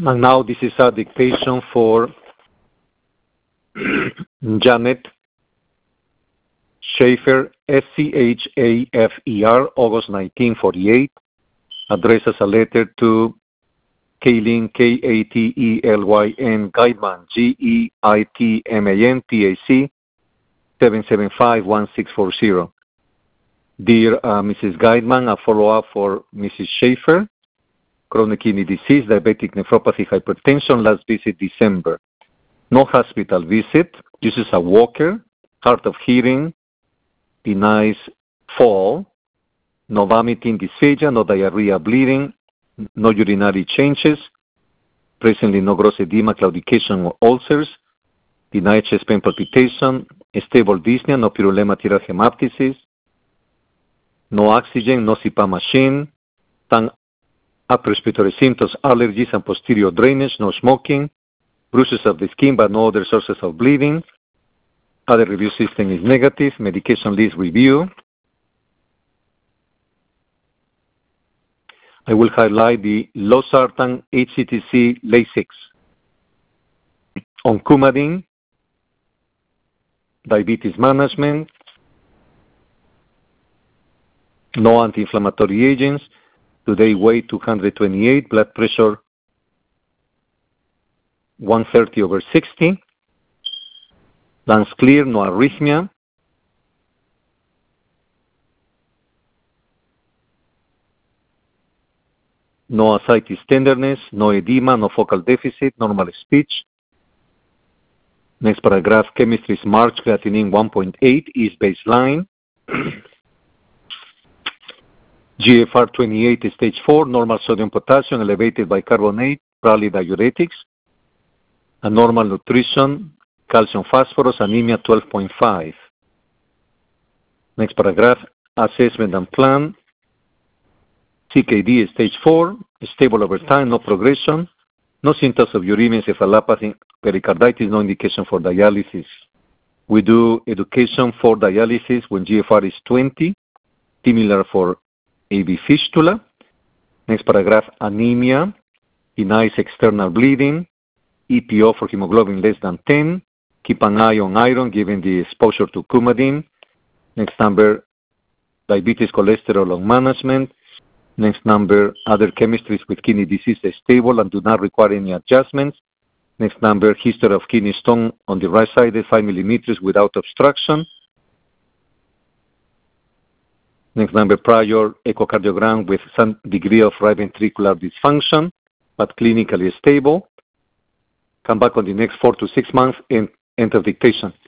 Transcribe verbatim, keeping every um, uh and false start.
And now this is a dictation for Janet Schaefer, S C H A F E R, August nineteen forty-eight, addressed as a letter to Kaylin, K A T E L Y N, Geitman, G E I T M A N, P A C, seven seven five one six four zero. Dear uh, Missus Geitman, a follow-up for Missus Schaefer, chronic kidney disease, diabetic nephropathy, hypertension, last visit December. No hospital visit, uses a walker, hard of hearing, denies fall, no vomiting, dysphagia, no diarrhea, bleeding, no urinary changes, presently no gross edema, claudication, or ulcers, denied chest pain palpitation, stable dyspnea, no pyrolema tiral hemoptysis, no oxygen, no C PAP machine, tongue upper respiratory symptoms, allergies, and posterior drainage, no smoking, bruises of the skin but no other sources of bleeding. Other review system is negative. Medication list review. I will highlight the losartan H C T C Lasix. On Coumadin, diabetes management, no anti-inflammatory agents. Today weight two hundred twenty-eight, blood pressure one thirty over sixty. Lungs clear, no arrhythmia. No ascites tenderness, no edema, no focal deficit, normal speech. Next paragraph, chemistry is March, creatinine one point eight is baseline. G F R twenty-eight is stage four, normal sodium potassium, elevated bicarbonate, probably diuretics. A normal nutrition, calcium phosphorus, anemia twelve point five. Next paragraph, assessment and plan. C K D is stage four, stable over time, no progression, no symptoms of uremia, encephalopathy, pericarditis, no indication for dialysis. We do education for dialysis when G F R is twenty, similar for A V fistula. Next paragraph, anemia, denies external bleeding, E P O for hemoglobin less than ten, keep an eye on iron given the exposure to Coumadin. Next number, diabetes cholesterol on management. Next number, other chemistries with kidney disease is stable and do not require any adjustments. Next number, history of kidney stone on the right side, five millimeters without obstruction. Next number, prior echocardiogram with some degree of right ventricular dysfunction, but clinically stable. Come back on the next four to six months and end of dictation.